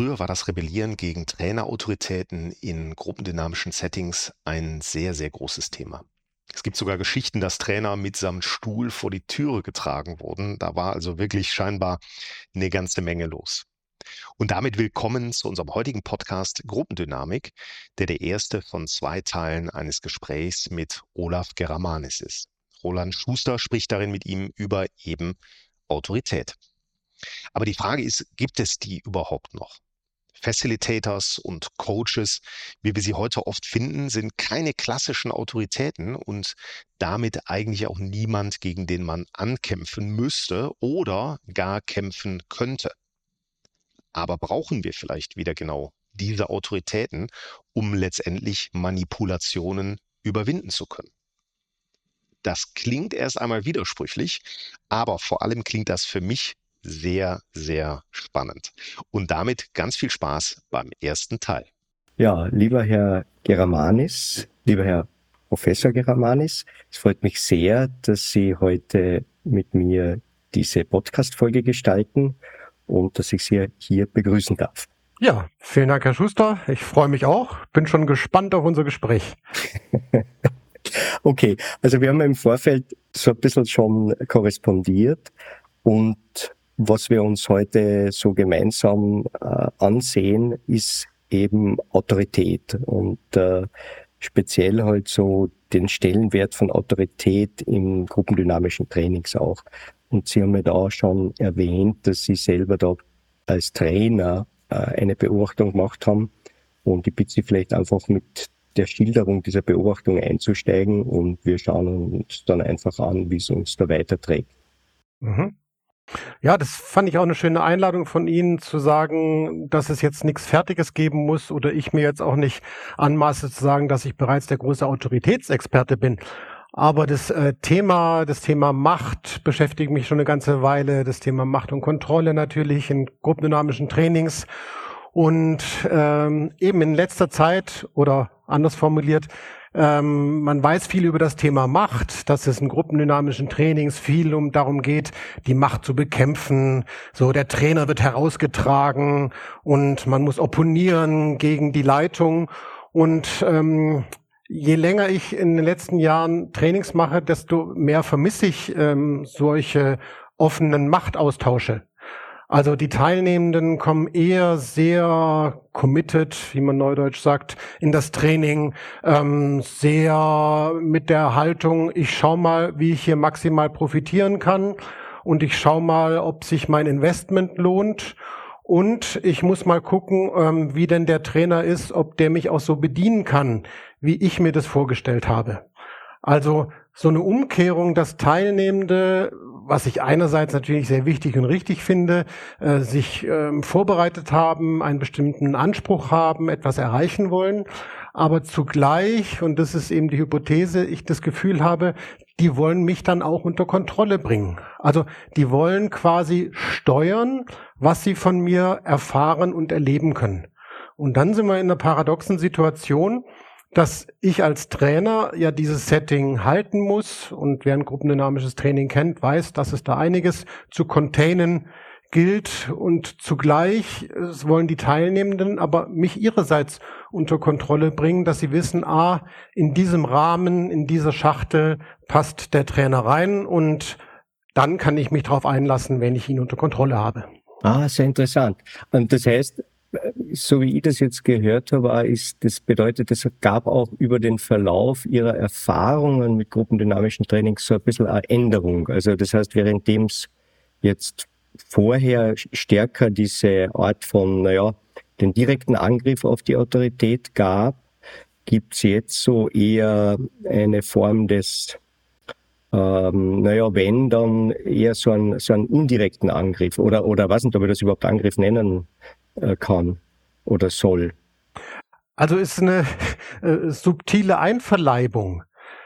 Früher war das Rebellieren gegen Trainerautoritäten in gruppendynamischen Settings ein sehr, sehr großes Thema. Es gibt sogar Geschichten, dass Trainer mitsamt Stuhl vor die Türe getragen wurden. Da war also wirklich scheinbar eine ganze Menge los. Und damit willkommen zu unserem heutigen Podcast Gruppendynamik, der erste von 2 Teilen eines Gesprächs mit Olaf Geramanis ist. Roland Schuster spricht darin mit ihm über eben Autorität. Aber die Frage ist, gibt es die überhaupt noch? Facilitators und Coaches, wie wir sie heute oft finden, sind keine klassischen Autoritäten und damit eigentlich auch niemand, gegen den man ankämpfen müsste oder gar kämpfen könnte. Aber brauchen wir vielleicht wieder genau diese Autoritäten, um letztendlich Manipulationen überwinden zu können? Das klingt erst einmal widersprüchlich, aber vor allem klingt das für mich sehr, sehr spannend. Und damit ganz viel Spaß beim ersten Teil. Ja, lieber Herr Geramanis, lieber Herr Professor Geramanis, es freut mich sehr, dass Sie heute mit mir diese Podcast-Folge gestalten und dass ich Sie hier begrüßen darf. Ja, vielen Dank, Herr Schuster. Ich freue mich auch. Bin schon gespannt auf unser Gespräch. Okay, also wir haben im Vorfeld so ein bisschen schon korrespondiert und was wir uns heute so gemeinsam ansehen, ist eben Autorität und speziell halt so den Stellenwert von Autorität im gruppendynamischen Trainings auch. Und Sie haben ja da schon erwähnt, dass Sie selber da als Trainer eine Beobachtung gemacht haben und ich bitte Sie vielleicht einfach mit der Schilderung dieser Beobachtung einzusteigen und wir schauen uns dann einfach an, wie es uns da weiterträgt. Mhm. Ja, das fand ich auch eine schöne Einladung von Ihnen, zu sagen, dass es jetzt nichts Fertiges geben muss oder ich mir jetzt auch nicht anmaße zu sagen, dass ich bereits der große Autoritätsexperte bin. Aber das Thema Macht beschäftigt mich schon eine ganze Weile. Das Thema Macht und Kontrolle natürlich in gruppendynamischen Trainings. Und eben in letzter Zeit, oder anders formuliert, man weiß viel über das Thema Macht, dass es in gruppendynamischen Trainings viel darum geht, die Macht zu bekämpfen. So, der Trainer wird herausgetragen und man muss opponieren gegen die Leitung. Und je länger ich in den letzten Jahren Trainings mache, desto mehr vermisse ich solche offenen Machtaustausche. Also die Teilnehmenden kommen eher sehr committed, wie man neudeutsch sagt, in das Training, sehr mit der Haltung, ich schau mal, wie ich hier maximal profitieren kann und ich schau mal, ob sich mein Investment lohnt und ich muss mal gucken, wie denn der Trainer ist, ob der mich auch so bedienen kann, wie ich mir das vorgestellt habe. Also so eine Umkehrung, dass Teilnehmende, was ich einerseits natürlich sehr wichtig und richtig finde, sich vorbereitet haben, einen bestimmten Anspruch haben, etwas erreichen wollen, aber zugleich, und das ist eben die Hypothese, ich das Gefühl habe, die wollen mich dann auch unter Kontrolle bringen. Also die wollen quasi steuern, was sie von mir erfahren und erleben können. Und dann sind wir in einer paradoxen Situation, dass ich als Trainer ja dieses Setting halten muss und wer ein gruppendynamisches Training kennt, weiß, dass es da einiges zu containen gilt und zugleich wollen die Teilnehmenden aber mich ihrerseits unter Kontrolle bringen, dass sie wissen, in diesem Rahmen, in dieser Schachtel passt der Trainer rein und dann kann ich mich darauf einlassen, wenn ich ihn unter Kontrolle habe. Sehr interessant. Und das heißt, so wie ich das jetzt gehört habe, das bedeutet, es gab auch über den Verlauf Ihrer Erfahrungen mit gruppendynamischen Trainings so ein bisschen eine Änderung. Also das heißt, währenddem es jetzt vorher stärker diese Art von, den direkten Angriff auf die Autorität gab, gibt es jetzt so eher eine Form des, wenn, dann eher so einen indirekten Angriff oder weiß nicht, ob ich das überhaupt Angriff nennen kann oder soll. Also ist eine subtile Einverleibung.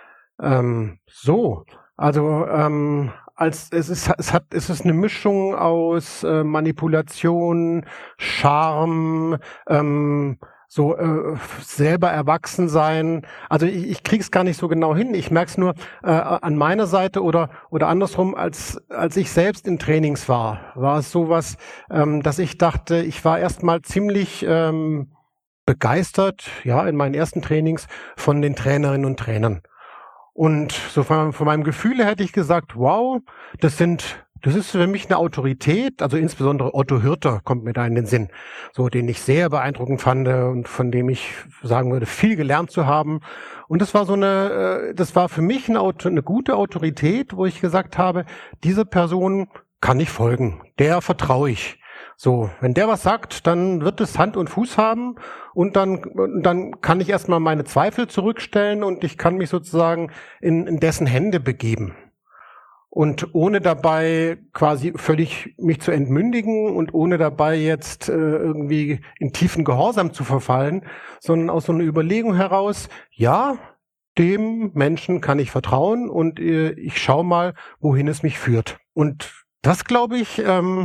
Es ist eine Mischung aus Manipulation, Charme, so selber erwachsen sein. Also ich krieg's gar nicht so genau hin. Ich merk's nur an meiner Seite oder andersrum, als ich selbst in Trainings war es sowas, dass ich dachte, ich war erstmal ziemlich begeistert, ja, in meinen ersten Trainings von den Trainerinnen und Trainern. Und so von meinem Gefühl her hätte ich gesagt, wow, das ist für mich eine Autorität, also insbesondere Otto Hürter kommt mir da in den Sinn, so den ich sehr beeindruckend fand und von dem ich sagen würde, viel gelernt zu haben. Und das war das war für mich eine gute Autorität, wo ich gesagt habe, diese Person kann ich folgen, der vertraue ich. So, wenn der was sagt, dann wird es Hand und Fuß haben und dann kann ich erstmal meine Zweifel zurückstellen und ich kann mich sozusagen in dessen Hände begeben. Und ohne dabei quasi völlig mich zu entmündigen und ohne dabei jetzt irgendwie in tiefen Gehorsam zu verfallen, sondern aus so einer Überlegung heraus, ja, dem Menschen kann ich vertrauen und ich schaue mal, wohin es mich führt. Und das glaube ich,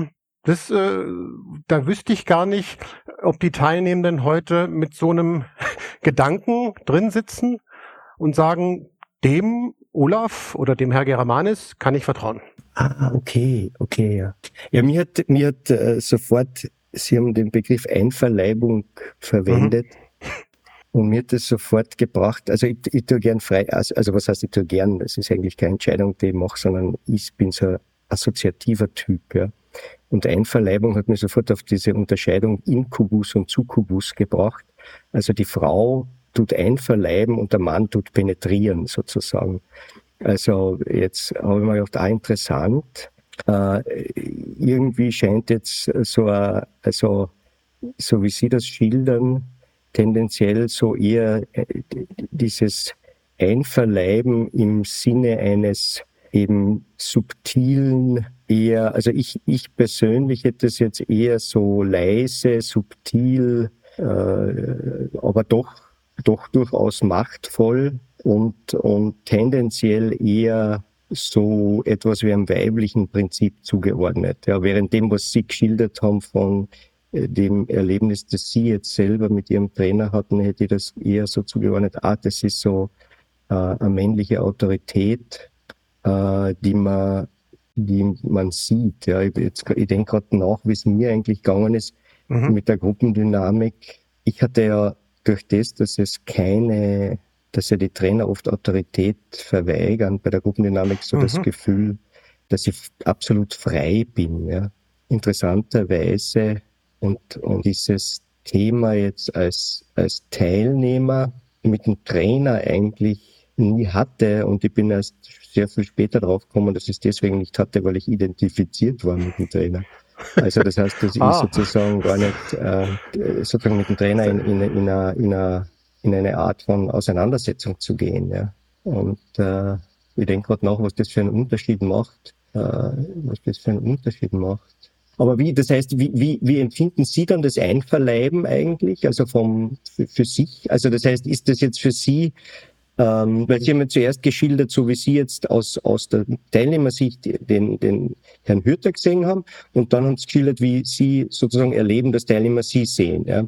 da wüsste ich gar nicht, ob die Teilnehmenden heute mit so einem Gedanken drin sitzen und sagen, dem Olaf oder dem Herr Geramanis kann ich vertrauen. Okay, ja. Ja, mir hat sofort, Sie haben den Begriff Einverleibung verwendet und mir hat das sofort gebracht, also ich tue gern frei, also was heißt ich tue gern, das ist eigentlich keine Entscheidung, die ich mache, sondern ich bin so ein assoziativer Typ, ja. Und Einverleibung hat mich sofort auf diese Unterscheidung Inkubus und Succubus gebracht. Also die Frau tut einverleiben und der Mann tut penetrieren sozusagen. Also jetzt habe ich mir gedacht, interessant. Irgendwie scheint jetzt so wie Sie das schildern, tendenziell so eher dieses Einverleiben im Sinne eines eben subtilen, eher, also ich persönlich hätte es jetzt eher so leise, subtil, aber doch durchaus machtvoll und tendenziell eher so etwas wie einem weiblichen Prinzip zugeordnet. Ja, während dem, was Sie geschildert haben von dem Erlebnis, das Sie jetzt selber mit Ihrem Trainer hatten, hätte ich das eher so zugeordnet, das ist so eine männliche Autorität, die man sieht. Ja, ich denke gerade nach, wie es mir eigentlich gegangen ist mit der Gruppendynamik. Ich hatte ja durch das, dass ja die Trainer oft Autorität verweigern, bei der Gruppendynamik so das Gefühl, dass ich absolut frei bin. Ja. Interessanterweise und dieses Thema jetzt als Teilnehmer mit dem Trainer eigentlich nie hatte und ich bin erst sehr viel später drauf gekommen, dass ich es deswegen nicht hatte, weil ich identifiziert war mit dem Trainer. Also das heißt, dass ich sozusagen gar nicht sozusagen mit dem Trainer in eine Art von Auseinandersetzung zu gehen. Ja. Und ich denke gerade nach, was das für einen Unterschied macht. Aber wie empfinden Sie dann das Einverleiben eigentlich? Also für sich? Also das heißt, ist das jetzt für Sie, weil Sie haben ja zuerst geschildert, so wie Sie jetzt aus der Teilnehmersicht den Herrn Hürter gesehen haben und dann haben Sie geschildert, wie Sie sozusagen erleben, dass Teilnehmer Sie sehen. Ja?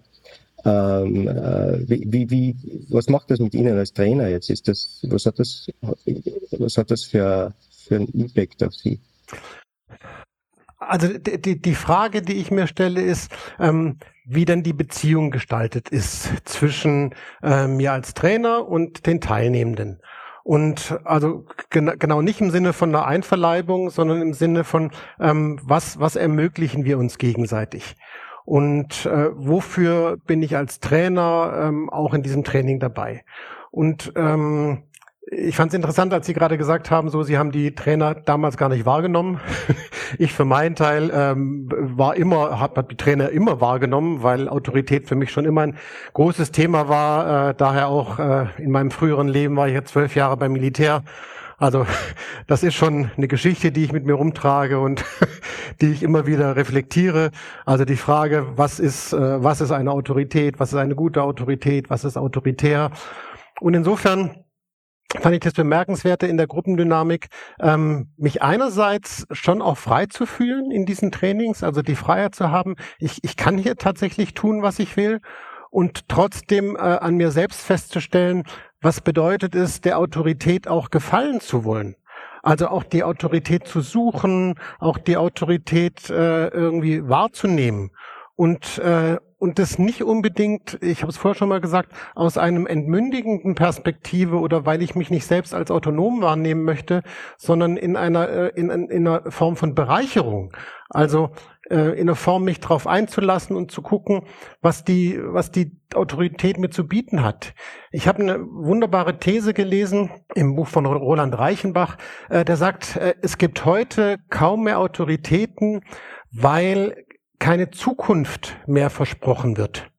Was macht das mit Ihnen als Trainer jetzt? Was hat das für einen Impact auf Sie? Also die Frage, die ich mir stelle, ist, wie denn die Beziehung gestaltet ist zwischen mir als Trainer und den Teilnehmenden. Und also genau nicht im Sinne von einer Einverleibung, sondern im Sinne von, was ermöglichen wir uns gegenseitig? Und wofür bin ich als Trainer auch in diesem Training dabei? Und ich fand es interessant, als Sie gerade gesagt haben, Sie haben die Trainer damals gar nicht wahrgenommen. Ich für meinen Teil habe die Trainer immer wahrgenommen, weil Autorität für mich schon immer ein großes Thema war. Daher auch in meinem früheren Leben war ich jetzt 12 Jahre beim Militär. Also das ist schon eine Geschichte, die ich mit mir rumtrage und die ich immer wieder reflektiere. Also die Frage, was ist eine Autorität, was ist eine gute Autorität, was ist autoritär? Und insofern fand ich das Bemerkenswerte in der Gruppendynamik, mich einerseits schon auch frei zu fühlen in diesen Trainings, also die Freiheit zu haben, ich kann hier tatsächlich tun, was ich will. und trotzdem an mir selbst festzustellen, was bedeutet es, der Autorität auch gefallen zu wollen. Also auch die Autorität zu suchen, auch die Autorität irgendwie wahrzunehmen und das nicht unbedingt, ich habe es vorher schon mal gesagt, aus einem entmündigenden Perspektive oder weil ich mich nicht selbst als autonom wahrnehmen möchte, sondern in einer Form von Bereicherung. Also in einer Form, mich darauf einzulassen und zu gucken, was die Autorität mir zu bieten hat. Ich habe eine wunderbare These gelesen im Buch von Roland Reichenbach, der sagt, es gibt heute kaum mehr Autoritäten, weil keine Zukunft mehr versprochen wird.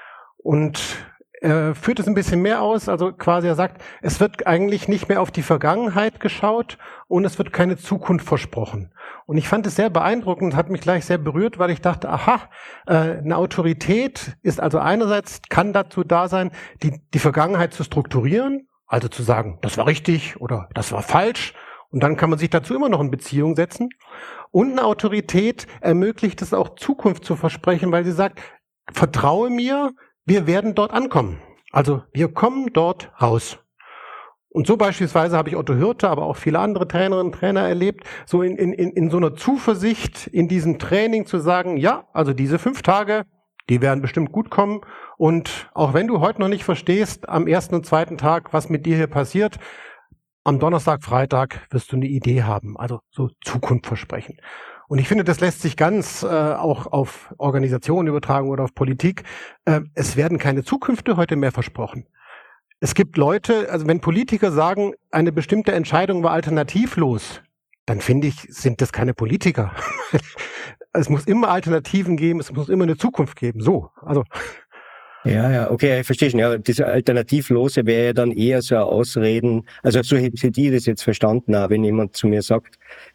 Und führt es ein bisschen mehr aus, also quasi er sagt, es wird eigentlich nicht mehr auf die Vergangenheit geschaut und es wird keine Zukunft versprochen. Und ich fand es sehr beeindruckend, hat mich gleich sehr berührt, weil ich dachte, aha, eine Autorität ist also einerseits, kann dazu da sein, die Vergangenheit zu strukturieren, also zu sagen, das war richtig oder das war falsch. Und dann kann man sich dazu immer noch in Beziehung setzen. Und eine Autorität ermöglicht es auch, Zukunft zu versprechen, weil sie sagt, vertraue mir, wir werden dort ankommen. Also wir kommen dort raus. Und so beispielsweise habe ich Otto Hürte, aber auch viele andere Trainerinnen und Trainer erlebt, so in so einer Zuversicht in diesem Training zu sagen, ja, also diese 5 Tage, die werden bestimmt gut kommen. Und auch wenn du heute noch nicht verstehst, am 1. und 2. Tag, was mit dir hier passiert, am Donnerstag, Freitag wirst du eine Idee haben, also so Zukunft versprechen. Und ich finde, das lässt sich ganz auch auf Organisationen übertragen oder auf Politik. Es werden keine Zukünfte heute mehr versprochen. Es gibt Leute, also wenn Politiker sagen, eine bestimmte Entscheidung war alternativlos, dann finde ich, sind das keine Politiker. Es muss immer Alternativen geben, es muss immer eine Zukunft geben. So, also... Ja, okay, ich verstehe schon. Ja, diese Alternativlose wäre ja dann eher so ein Ausreden. Also so hätte ich das jetzt verstanden, auch wenn jemand zu mir sagt,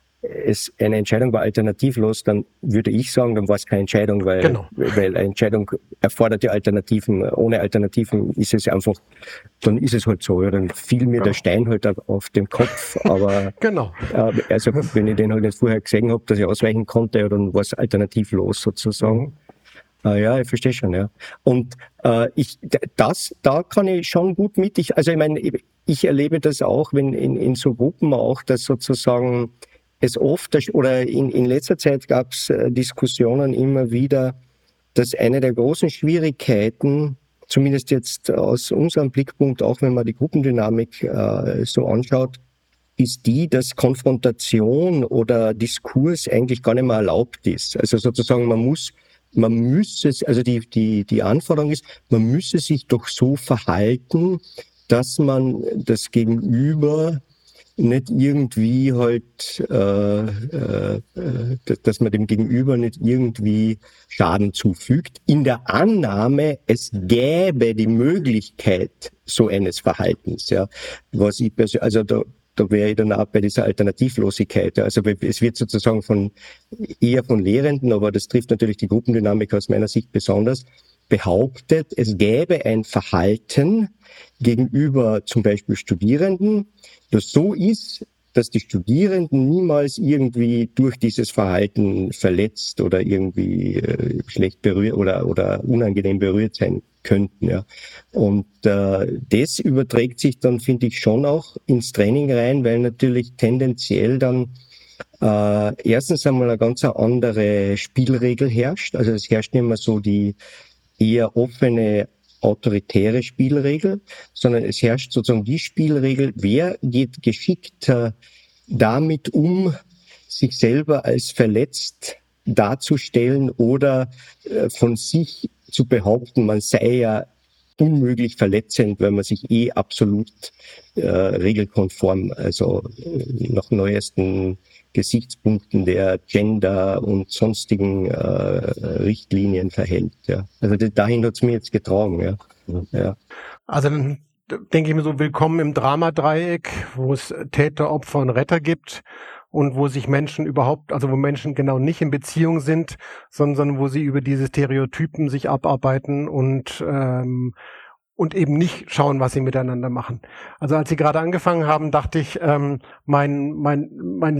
eine Entscheidung war alternativlos, dann würde ich sagen, dann war es keine Entscheidung, weil eine Entscheidung erfordert ja Alternativen. Ohne Alternativen ist es einfach, dann ist es halt so. Ja, dann fiel mir der Stein halt auf den Kopf. Aber also wenn ich den halt nicht vorher gesehen habe, dass ich ausweichen konnte, ja, dann war es alternativlos sozusagen. Ja, ich verstehe schon, ja. Und da kann ich schon gut mit. Ich meine, ich erlebe das auch, wenn in so Gruppen auch, dass sozusagen es oft, oder in letzter Zeit gab es Diskussionen immer wieder, dass eine der großen Schwierigkeiten, zumindest jetzt aus unserem Blickpunkt, auch wenn man die Gruppendynamik so anschaut, ist die, dass Konfrontation oder Diskurs eigentlich gar nicht mehr erlaubt ist. Also sozusagen man müsse, also die Anforderung ist, man müsse sich doch so verhalten, dass man das Gegenüber nicht irgendwie halt, dass man dem Gegenüber nicht irgendwie Schaden zufügt, in der Annahme, es gäbe die Möglichkeit so eines Verhaltens, ja. Was ich also da wäre ich dann auch bei dieser Alternativlosigkeit. Also es wird sozusagen eher von Lehrenden, aber das trifft natürlich die Gruppendynamik aus meiner Sicht besonders, behauptet, es gäbe ein Verhalten gegenüber zum Beispiel Studierenden, das so ist, dass die Studierenden niemals irgendwie durch dieses Verhalten verletzt oder irgendwie schlecht berührt oder unangenehm berührt sein könnten. Ja. Und das überträgt sich dann, finde ich, schon auch ins Training rein, weil natürlich tendenziell dann erstens einmal eine ganz andere Spielregel herrscht. Also es herrscht nicht mehr so die eher offene, autoritäre Spielregel, sondern es herrscht sozusagen die Spielregel, wer geht geschickter damit um, sich selber als verletzt darzustellen oder von sich zu behaupten, man sei ja unmöglich verletzend, weil man sich absolut regelkonform, also nach neuesten Gesichtspunkten der Gender und sonstigen Richtlinien verhält. Ja. Also dahin hat's mir jetzt getragen. Ja. Ja. Also dann denke ich mir so, willkommen im Dramadreieck, wo es Täter, Opfer und Retter gibt und wo sich Menschen wo Menschen genau nicht in Beziehung sind, sondern wo sie über diese Stereotypen sich abarbeiten und eben nicht schauen, was sie miteinander machen. Also als Sie gerade angefangen haben, dachte ich, mein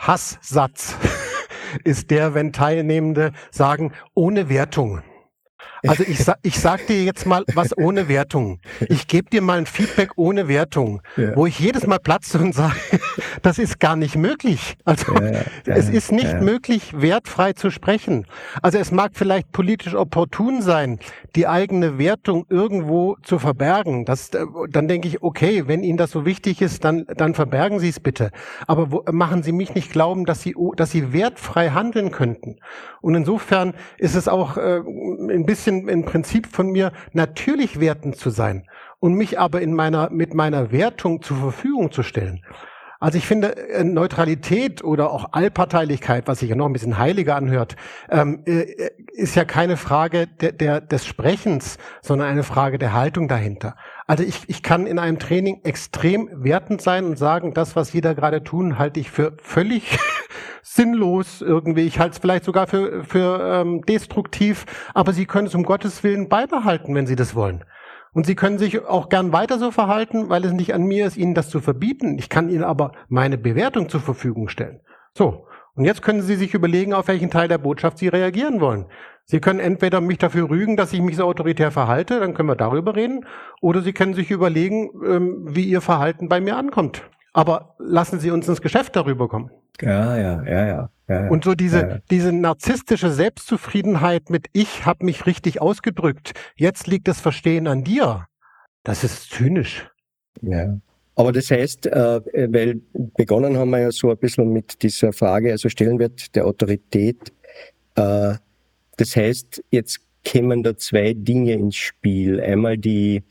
Lieblingshasssatz ist der, wenn Teilnehmende sagen, ohne Wertung. Also ich sag dir jetzt mal was ohne Wertung. Ich gebe dir mal ein Feedback ohne Wertung, wo ich jedes Mal platze und sage, das ist gar nicht möglich. Also es ist nicht möglich, wertfrei zu sprechen. Also es mag vielleicht politisch opportun sein, die eigene Wertung irgendwo zu verbergen. Dann denke ich, okay, wenn Ihnen das so wichtig ist, dann verbergen Sie es bitte. Aber machen Sie mich nicht glauben, dass Sie wertfrei handeln könnten. Und insofern ist es auch ein bisschen im Prinzip von mir, natürlich wertend zu sein und mich aber mit meiner Wertung zur Verfügung zu stellen. Also ich finde, Neutralität oder auch Allparteilichkeit, was sich ja noch ein bisschen heiliger anhört, ist ja keine Frage des Sprechens, sondern eine Frage der Haltung dahinter. Also ich kann in einem Training extrem wertend sein und sagen, das, was Sie da gerade tun, halte ich für völlig sinnlos irgendwie. Ich halte es vielleicht sogar für destruktiv, aber Sie können es um Gottes Willen beibehalten, wenn Sie das wollen. Und Sie können sich auch gern weiter so verhalten, weil es nicht an mir ist, Ihnen das zu verbieten. Ich kann Ihnen aber meine Bewertung zur Verfügung stellen. So, und jetzt können Sie sich überlegen, auf welchen Teil der Botschaft Sie reagieren wollen. Sie können entweder mich dafür rügen, dass ich mich so autoritär verhalte, dann können wir darüber reden, oder Sie können sich überlegen, wie Ihr Verhalten bei mir ankommt. Aber lassen Sie uns ins Geschäft darüber kommen. Ja. Und so diese narzisstische Selbstzufriedenheit mit ich habe mich richtig ausgedrückt, jetzt liegt das Verstehen an dir, das ist zynisch. Ja. Aber das heißt, weil begonnen haben wir ja so ein bisschen mit dieser Frage, also Stellenwert der Autorität. Das heißt, jetzt kämen da zwei Dinge ins Spiel. Einmal die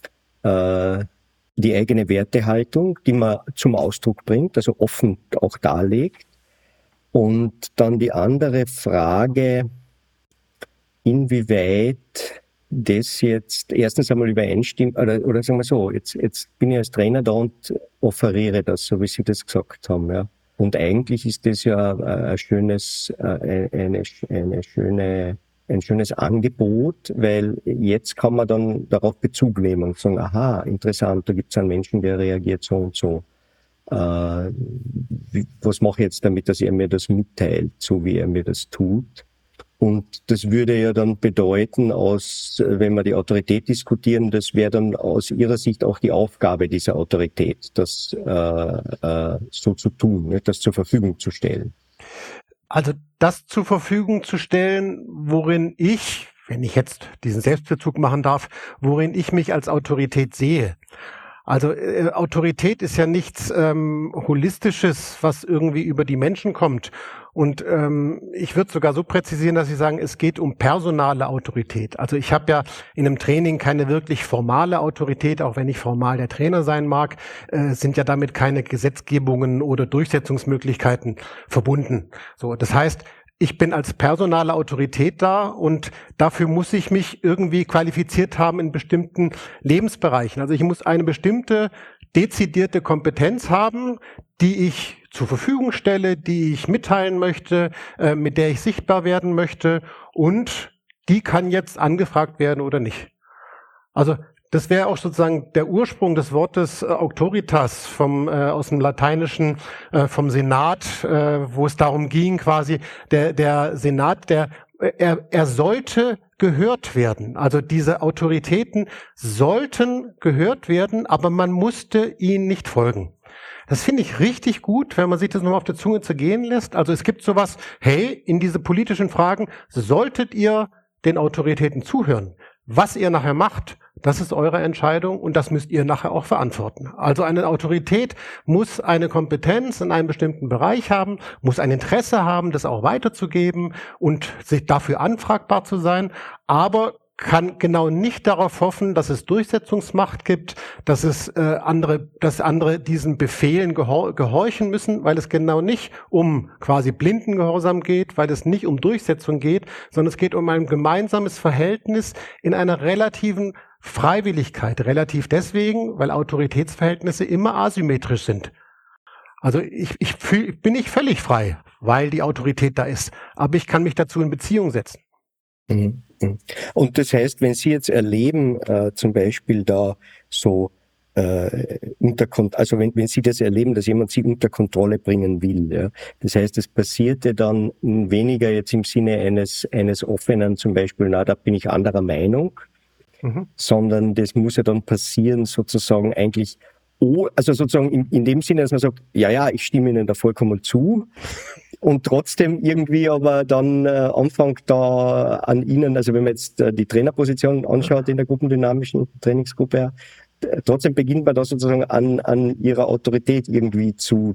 eigene Wertehaltung, die man zum Ausdruck bringt, also offen auch darlegt. Und dann die andere Frage, inwieweit das jetzt erstens einmal übereinstimmt, oder sagen wir so, jetzt bin ich als Trainer da und offeriere das, so wie Sie das gesagt haben. Ja. Und eigentlich ist das ja ein schönes Angebot, weil jetzt kann man dann darauf Bezug nehmen und sagen, aha, interessant, da gibt es einen Menschen, der reagiert so und so. Was mache ich jetzt damit, dass er mir das mitteilt, so wie er mir das tut? Und das würde ja dann bedeuten, wenn wir die Autorität diskutieren, das wäre dann aus Ihrer Sicht auch die Aufgabe dieser Autorität, das so zu tun, das zur Verfügung zu stellen. Also das zur Verfügung zu stellen, worin ich, wenn ich jetzt diesen Selbstbezug machen darf, worin ich mich als Autorität sehe. Also Autorität ist ja nichts Holistisches, was irgendwie über die Menschen kommt. Und ich würde sogar so präzisieren, dass ich sagen, es geht um personale Autorität. Also ich habe ja in einem Training keine wirklich formale Autorität, auch wenn ich formal der Trainer sein mag, sind ja damit keine Gesetzgebungen oder Durchsetzungsmöglichkeiten verbunden. So, das heißt, ich bin als personale Autorität da und dafür muss ich mich irgendwie qualifiziert haben in bestimmten Lebensbereichen. Also ich muss eine bestimmte dezidierte Kompetenz haben, die ich zur Verfügung stelle, die ich mitteilen möchte, mit der ich sichtbar werden möchte und die kann jetzt angefragt werden oder nicht. Also das wäre auch sozusagen der Ursprung des Wortes Auctoritas aus dem Lateinischen, vom Senat, wo es darum ging, quasi der Senat, er sollte gehört werden. Also diese Autoritäten sollten gehört werden, aber man musste ihnen nicht folgen. Das finde ich richtig gut, wenn man sich das nochmal auf der Zunge zergehen lässt. Also es gibt sowas, hey, in diese politischen Fragen solltet ihr den Autoritäten zuhören. Was ihr nachher macht, das ist eure Entscheidung und das müsst ihr nachher auch verantworten. Also eine Autorität muss eine Kompetenz in einem bestimmten Bereich haben, muss ein Interesse haben, das auch weiterzugeben und sich dafür anfragbar zu sein, aber kann genau nicht darauf hoffen, dass es Durchsetzungsmacht gibt, dass andere diesen Befehlen gehorchen müssen, weil es genau nicht um quasi blinden Gehorsam geht, weil es nicht um Durchsetzung geht, sondern es geht um ein gemeinsames Verhältnis in einer relativen Freiwilligkeit. Relativ deswegen, weil Autoritätsverhältnisse immer asymmetrisch sind. Also ich bin nicht völlig frei, weil die Autorität da ist, aber ich kann mich dazu in Beziehung setzen. Und das heißt, wenn Sie jetzt erleben, zum Beispiel da so also wenn Sie das erleben, dass jemand Sie unter Kontrolle bringen will. Ja. Das heißt, es passierte dann weniger jetzt im Sinne eines offenen, zum Beispiel, da bin ich anderer Meinung, sondern das muss ja dann passieren sozusagen eigentlich, also sozusagen in dem Sinne, dass man sagt, ja, ich stimme Ihnen da vollkommen zu und trotzdem irgendwie aber dann anfängt da an Ihnen, also wenn man jetzt die Trainerposition anschaut in der gruppendynamischen Trainingsgruppe, trotzdem beginnt man da sozusagen an ihrer Autorität irgendwie zu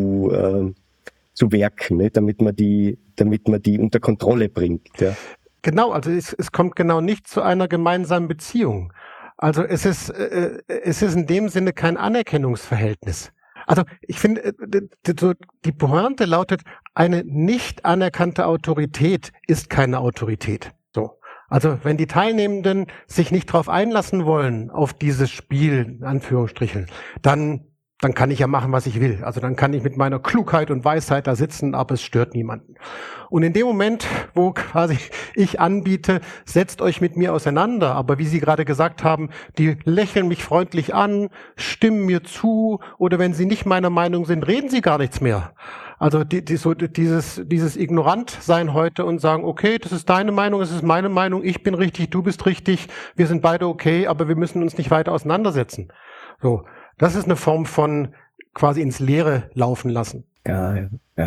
werken, ne? damit man die unter Kontrolle bringt. Ja. Genau, also es kommt genau nicht zu einer gemeinsamen Beziehung. Also es ist in dem Sinne kein Anerkennungsverhältnis. Also ich finde, die Pointe lautet, eine nicht anerkannte Autorität ist keine Autorität. So. Also wenn die Teilnehmenden sich nicht darauf einlassen wollen, auf dieses Spiel, in Anführungsstrichen, dann kann ich ja machen, was ich will. Also dann kann ich mit meiner Klugheit und Weisheit da sitzen, aber es stört niemanden. Und in dem Moment, wo quasi ich anbiete, setzt euch mit mir auseinander, aber wie Sie gerade gesagt haben, die lächeln mich freundlich an, stimmen mir zu, oder wenn sie nicht meiner Meinung sind, reden sie gar nichts mehr. Also dieses Ignorantsein heute und sagen, okay, das ist deine Meinung, das ist meine Meinung, ich bin richtig, du bist richtig, wir sind beide okay, aber wir müssen uns nicht weiter auseinandersetzen. So, das ist eine Form von quasi ins Leere laufen lassen. Ja,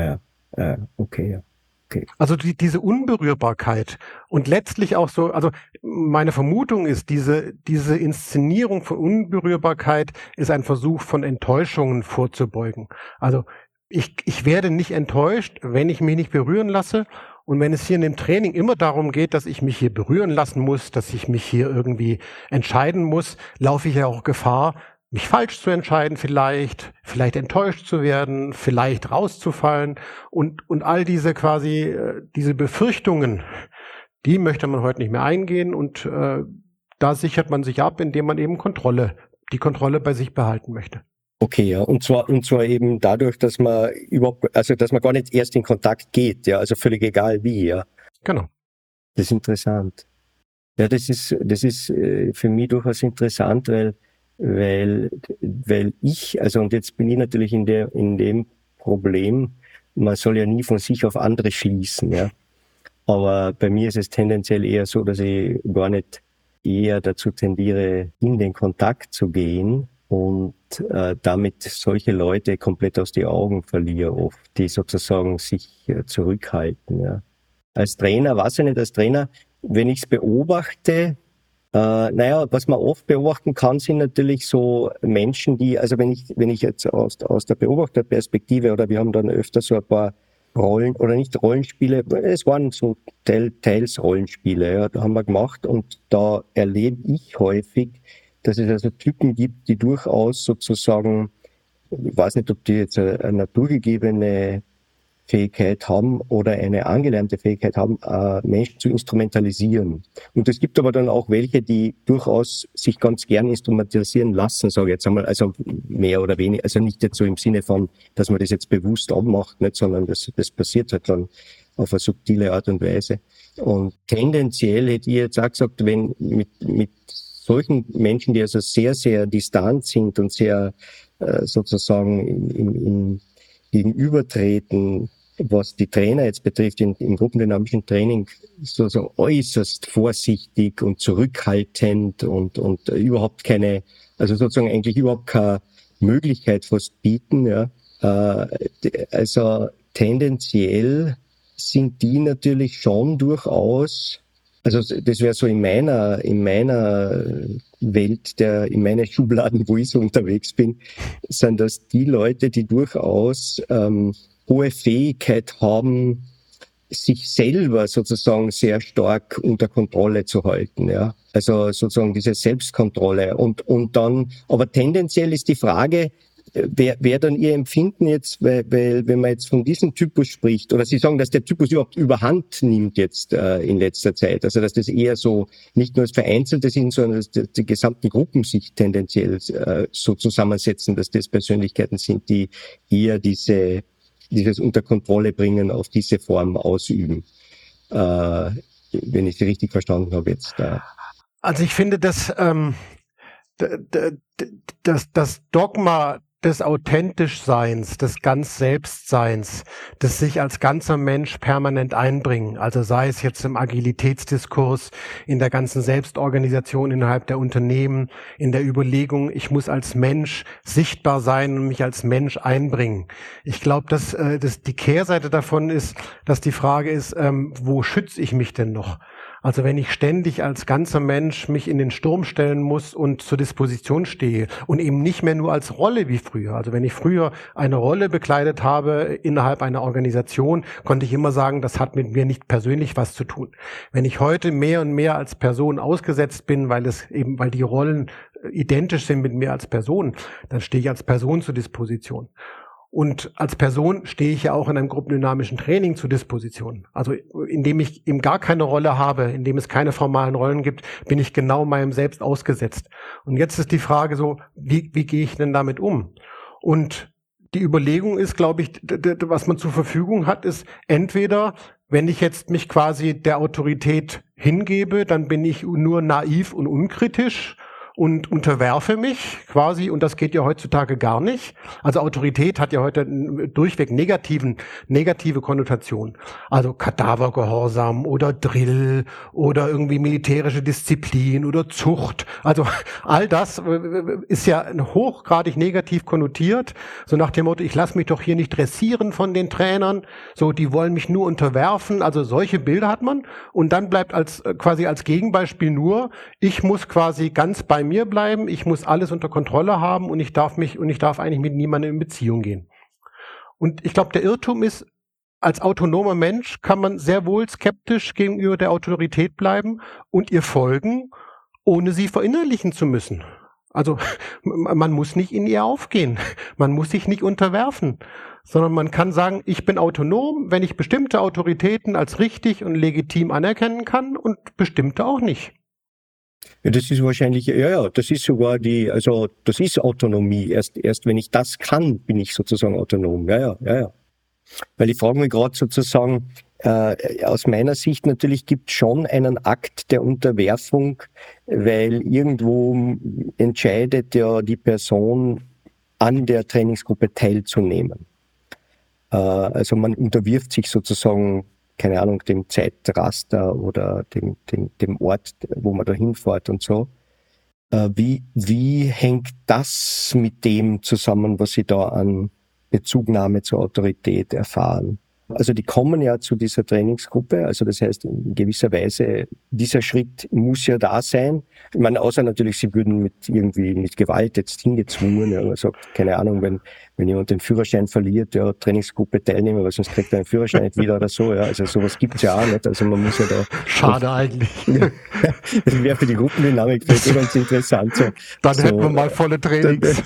okay, ja. Okay. Also diese Unberührbarkeit und letztlich auch so, also meine Vermutung ist, diese Inszenierung von Unberührbarkeit ist ein Versuch von Enttäuschungen vorzubeugen. Also ich werde nicht enttäuscht, wenn ich mich nicht berühren lasse. Und wenn es hier in dem Training immer darum geht, dass ich mich hier berühren lassen muss, dass ich mich hier irgendwie entscheiden muss, laufe ich ja auch Gefahr, mich falsch zu entscheiden vielleicht enttäuscht zu werden, vielleicht rauszufallen und all diese quasi, diese Befürchtungen, die möchte man heute nicht mehr eingehen und da sichert man sich ab, indem man eben die Kontrolle bei sich behalten möchte. Okay, ja, und zwar eben dadurch, dass man dass man gar nicht erst in Kontakt geht, ja, also völlig egal wie, ja. Genau. Das ist interessant. Ja, das ist für mich durchaus interessant, weil ich, also und jetzt bin ich natürlich in dem Problem, man soll ja nie von sich auf andere schließen, ja. Aber bei mir ist es tendenziell eher so, dass ich gar nicht eher dazu tendiere, in den Kontakt zu gehen und damit solche Leute komplett aus die Augen verliere oft, die sozusagen sich zurückhalten, ja. Als Trainer, wenn ich es beobachte, was man oft beobachten kann, sind natürlich so Menschen, die, also wenn ich jetzt aus der Beobachterperspektive, oder wir haben dann öfter so ein paar Rollenspiele, es waren so teils Rollenspiele, ja, da haben wir gemacht und da erlebe ich häufig, dass es also Typen gibt, die durchaus sozusagen, ich weiß nicht, ob die jetzt eine naturgegebene Fähigkeit haben oder eine angelernte Fähigkeit haben, Menschen zu instrumentalisieren. Und es gibt aber dann auch welche, die durchaus sich ganz gern instrumentalisieren lassen, sage ich jetzt einmal, also mehr oder weniger, also nicht jetzt so im Sinne von, dass man das jetzt bewusst abmacht, nicht, sondern das passiert halt dann auf eine subtile Art und Weise. Und tendenziell hätte ich jetzt auch gesagt, wenn mit solchen Menschen, die also sehr, sehr distant sind und sehr sozusagen im Gegenübertreten, was die Trainer jetzt betrifft, im gruppendynamischen Training, so äußerst vorsichtig und zurückhaltend und überhaupt keine, also sozusagen eigentlich überhaupt keine Möglichkeit fast bieten, ja. Also tendenziell sind die natürlich schon durchaus, also das wäre so in meiner Welt, in meiner Schubladen, wo ich so unterwegs bin, sind das die Leute, die durchaus hohe Fähigkeit haben, sich selber sozusagen sehr stark unter Kontrolle zu halten, ja. Also sozusagen diese Selbstkontrolle und dann, aber tendenziell ist die Frage, wer dann Ihr Empfinden jetzt, weil wenn man jetzt von diesem Typus spricht, oder Sie sagen, dass der Typus überhaupt überhand nimmt jetzt in letzter Zeit, also dass das eher so nicht nur als Vereinzelte sind, sondern dass die gesamten Gruppen sich tendenziell so zusammensetzen, dass das Persönlichkeiten sind, die eher dieses unter Kontrolle bringen, auf diese Form ausüben. Wenn ich Sie richtig verstanden habe jetzt. Also ich finde, dass das Dogma des Authentischseins, des ganz Selbstseins, des sich als ganzer Mensch permanent einbringen, also sei es jetzt im Agilitätsdiskurs, in der ganzen Selbstorganisation innerhalb der Unternehmen, in der Überlegung, ich muss als Mensch sichtbar sein und mich als Mensch einbringen. Ich glaube, dass die Kehrseite davon ist, dass die Frage ist, wo schütze ich mich denn noch? Also wenn ich ständig als ganzer Mensch mich in den Sturm stellen muss und zur Disposition stehe und eben nicht mehr nur als Rolle wie früher. Also wenn ich früher eine Rolle bekleidet habe innerhalb einer Organisation, konnte ich immer sagen, das hat mit mir nicht persönlich was zu tun. Wenn ich heute mehr und mehr als Person ausgesetzt bin, weil die Rollen identisch sind mit mir als Person, dann stehe ich als Person zur Disposition. Und als Person stehe ich ja auch in einem gruppendynamischen Training zur Disposition. Also indem ich eben gar keine Rolle habe, indem es keine formalen Rollen gibt, bin ich genau meinem Selbst ausgesetzt. Und jetzt ist die Frage so, wie gehe ich denn damit um? Und die Überlegung ist, glaube ich, was man zur Verfügung hat, ist entweder, wenn ich jetzt mich quasi der Autorität hingebe, dann bin ich nur naiv und unkritisch und unterwerfe mich quasi, und das geht ja heutzutage gar nicht. Also Autorität hat ja heute durchweg negative Konnotation. Also Kadavergehorsam oder Drill oder irgendwie militärische Disziplin oder Zucht. Also all das ist ja hochgradig negativ konnotiert. So nach dem Motto, ich lasse mich doch hier nicht dressieren von den Trainern. So, die wollen mich nur unterwerfen. Also solche Bilder hat man. Und dann bleibt quasi als Gegenbeispiel nur, ich muss quasi ganz bei mir bleiben, ich muss alles unter Kontrolle haben und ich darf eigentlich mit niemandem in Beziehung gehen. Und ich glaube, der Irrtum ist, als autonomer Mensch kann man sehr wohl skeptisch gegenüber der Autorität bleiben und ihr folgen, ohne sie verinnerlichen zu müssen. Also man muss nicht in ihr aufgehen, man muss sich nicht unterwerfen, sondern man kann sagen, ich bin autonom, wenn ich bestimmte Autoritäten als richtig und legitim anerkennen kann und bestimmte auch nicht. Ja, das ist wahrscheinlich, das ist sogar das ist Autonomie. Erst wenn ich das kann, bin ich sozusagen autonom. Ja. Weil ich frage mich gerade sozusagen, aus meiner Sicht natürlich gibt es schon einen Akt der Unterwerfung, weil irgendwo entscheidet ja die Person, an der Trainingsgruppe teilzunehmen. Also man unterwirft sich sozusagen, keine Ahnung, dem Zeitraster oder dem Ort, wo man da hinfährt und so. Wie hängt das mit dem zusammen, was Sie da an Bezugnahme zur Autorität erfahren? Also die kommen ja zu dieser Trainingsgruppe, also das heißt in gewisser Weise, dieser Schritt muss ja da sein. Ich meine, außer natürlich, sie würden mit Gewalt jetzt hingezwungen, ja, man sagt, keine Ahnung, wenn jemand den Führerschein verliert, ja, Trainingsgruppe teilnehmen, weil sonst kriegt er den Führerschein nicht wieder oder so, ja, also sowas gibt's ja auch nicht, also man muss ja da... Schade eigentlich. Das wäre für die Gruppendynamik vielleicht ganz interessant. Dann hätten wir mal volle Trainings.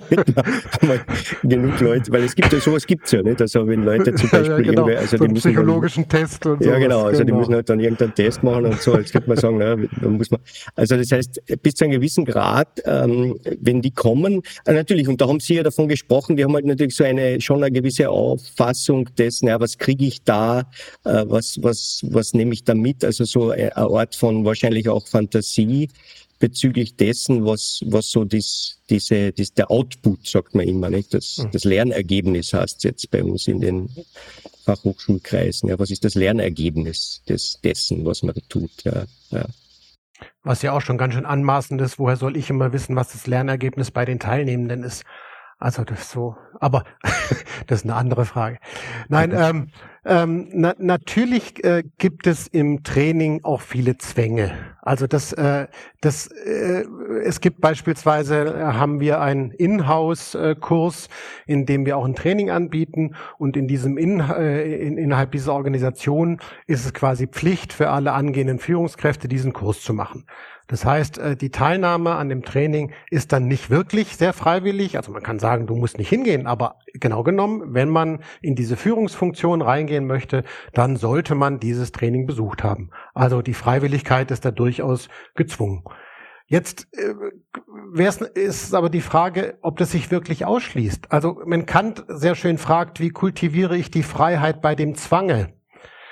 Genug Leute, weil sowas gibt's ja nicht, also wenn Leute zum Beispiel genau, also so die müssen psychologischen Test und so. Ja, genau, also die müssen halt dann irgendeinen Test machen und so, jetzt könnte man sagen, da muss man, also das heißt, bis zu einem gewissen Grad, wenn die kommen, natürlich, und da haben Sie ja davon gesprochen, die haben halt natürlich schon eine gewisse Auffassung dessen, was kriege ich da, was nehme ich da mit, also so eine Art von wahrscheinlich auch Fantasie bezüglich dessen, was so der Output, sagt man immer, nicht? Das Lernergebnis heißt jetzt bei uns in den Fachhochschulkreisen. Ja, was ist das Lernergebnis dessen, was man da tut? Ja. Was ja auch schon ganz schön anmaßend ist, woher soll ich immer wissen, was das Lernergebnis bei den Teilnehmenden ist? Also das ist so, aber das ist eine andere Frage. Nein, natürlich gibt es im Training auch viele Zwänge. Also es gibt beispielsweise, haben wir einen Inhouse-Kurs, in dem wir auch ein Training anbieten, und in diesem innerhalb dieser Organisation ist es quasi Pflicht für alle angehenden Führungskräfte, diesen Kurs zu machen. Das heißt, die Teilnahme an dem Training ist dann nicht wirklich sehr freiwillig. Also man kann sagen, du musst nicht hingehen, aber genau genommen, wenn man in diese Führungsfunktion reingehen möchte, dann sollte man dieses Training besucht haben. Also die Freiwilligkeit ist da durchaus gezwungen. Jetzt ist aber die Frage, ob das sich wirklich ausschließt. Also wenn Kant sehr schön fragt, wie kultiviere ich die Freiheit bei dem Zwange?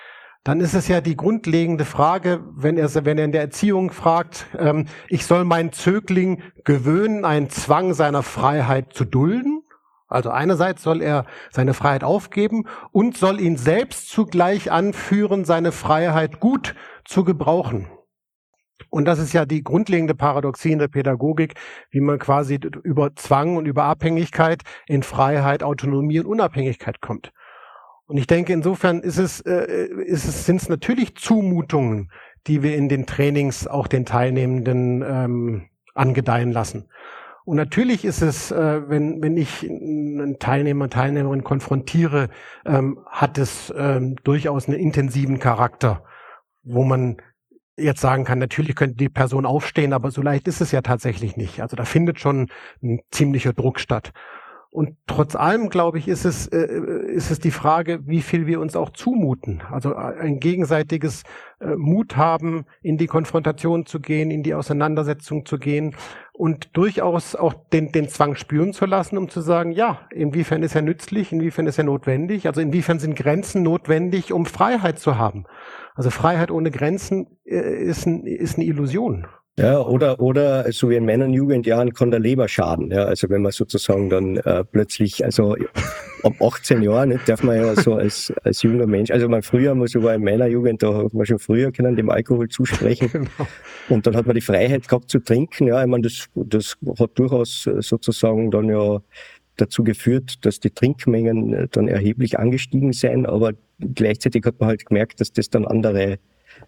dann ist es ja die grundlegende Frage, wenn er in der Erziehung fragt, ich soll meinen Zögling gewöhnen, einen Zwang seiner Freiheit zu dulden. Also einerseits soll er seine Freiheit aufgeben und soll ihn selbst zugleich anführen, seine Freiheit gut zu gebrauchen. Und das ist ja die grundlegende Paradoxie in der Pädagogik, wie man quasi über Zwang und über Abhängigkeit in Freiheit, Autonomie und Unabhängigkeit kommt. Und ich denke, insofern sind es natürlich Zumutungen, die wir in den Trainings auch den Teilnehmenden angedeihen lassen. Und natürlich ist es, wenn ich einen Teilnehmer, Teilnehmerin konfrontiere, hat es durchaus einen intensiven Charakter, wo man jetzt sagen kann, natürlich könnte die Person aufstehen, aber so leicht ist es ja tatsächlich nicht. Also da findet schon ein ziemlicher Druck statt. Und trotz allem, glaube ich, ist es die Frage, wie viel wir uns auch zumuten. Also ein gegenseitiges Mut haben, in die Konfrontation zu gehen, in die Auseinandersetzung zu gehen und durchaus auch den Zwang spüren zu lassen, um zu sagen, ja, inwiefern ist er nützlich, inwiefern ist er notwendig, also inwiefern sind Grenzen notwendig, um Freiheit zu haben. Also Freiheit ohne Grenzen ist eine Illusion. Ja, oder so wie in meinen Jugendjahren kann der Leber schaden. Ja, also wenn man sozusagen dann plötzlich, also ab 18 Jahren nicht, darf man ja so als junger Mensch, also früher sogar in meiner Jugend, da hat man schon früher können dem Alkohol zusprechen. Genau. Und dann hat man die Freiheit gehabt zu trinken. Ja, ich meine, das hat durchaus sozusagen dann ja dazu geführt, dass die Trinkmengen dann erheblich angestiegen sind, aber gleichzeitig hat man halt gemerkt, dass das dann andere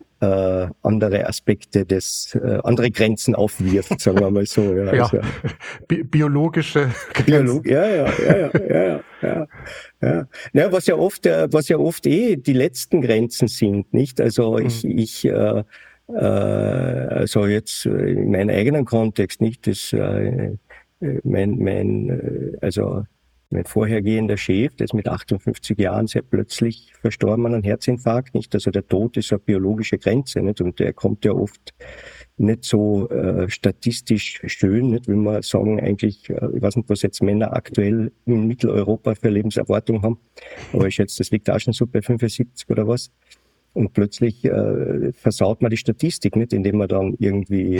Aspekte andere Grenzen aufwirft, sagen wir mal so. Ja, ja. Also, biologische Grenzen. Ja. Ja, was ja oft die letzten Grenzen sind, nicht? Also also jetzt in meinem eigenen Kontext, nicht? Das, mein vorhergehender Chef, der ist mit 58 Jahren sehr plötzlich verstorben an einem Herzinfarkt, nicht? Also der Tod ist eine biologische Grenze, nicht? Und der kommt ja oft nicht so statistisch schön, nicht? Wenn wir sagen, eigentlich, ich weiß nicht, was jetzt Männer aktuell in Mitteleuropa für Lebenserwartung haben, aber ich schätze, das liegt auch schon so bei 75 oder was. Und plötzlich versaut man die Statistik, nicht? Indem man dann irgendwie